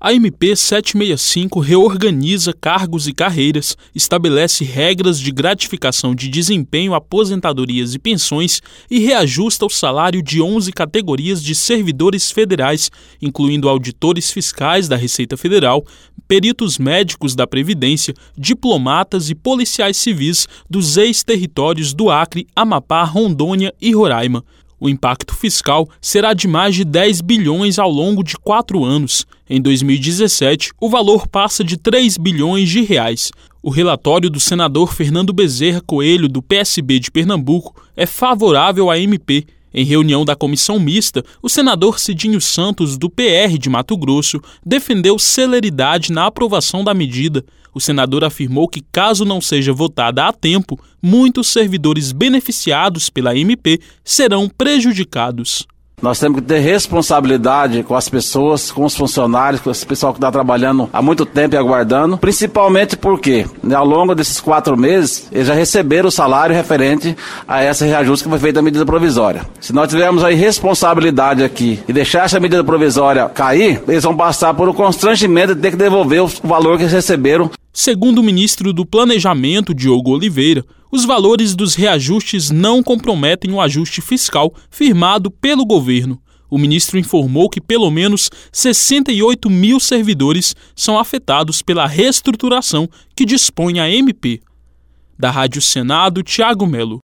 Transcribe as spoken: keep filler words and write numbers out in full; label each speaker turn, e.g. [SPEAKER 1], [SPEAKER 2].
[SPEAKER 1] A M P setecentos e sessenta e cinco reorganiza cargos e carreiras, estabelece regras de gratificação de desempenho, aposentadorias e pensões e reajusta o salário de onze categorias de servidores federais, incluindo auditores fiscais da Receita Federal, peritos médicos da Previdência, diplomatas e policiais civis dos ex-territórios do Acre, Amapá, Rondônia e Roraima. O impacto fiscal será de mais de dez bilhões ao longo de quatro anos. Em dois mil e dezessete, o valor passa de três bilhões de reais. O relatório do senador Fernando Bezerra Coelho, do P S B de Pernambuco, é favorável à M P. Em reunião da comissão mista, o senador Cidinho Santos, do P R de Mato Grosso, defendeu celeridade na aprovação da medida. O senador afirmou que, caso não seja votada a tempo, muitos servidores beneficiados pela M P serão prejudicados.
[SPEAKER 2] Nós temos que ter responsabilidade com as pessoas, com os funcionários, com esse pessoal que está trabalhando há muito tempo e aguardando, principalmente porque, né, ao longo desses quatro meses, eles já receberam o salário referente a essa reajuste que foi feita a medida provisória. Se nós tivermos aí responsabilidade aqui e deixar essa medida provisória cair, eles vão passar por um constrangimento de ter que devolver o valor que eles receberam.
[SPEAKER 1] Segundo o ministro do Planejamento, Diogo Oliveira, os valores dos reajustes não comprometem o ajuste fiscal firmado pelo governo. O ministro informou que pelo menos sessenta e oito mil servidores são afetados pela reestruturação que dispõe a M P. Da Rádio Senado, Tiago Melo.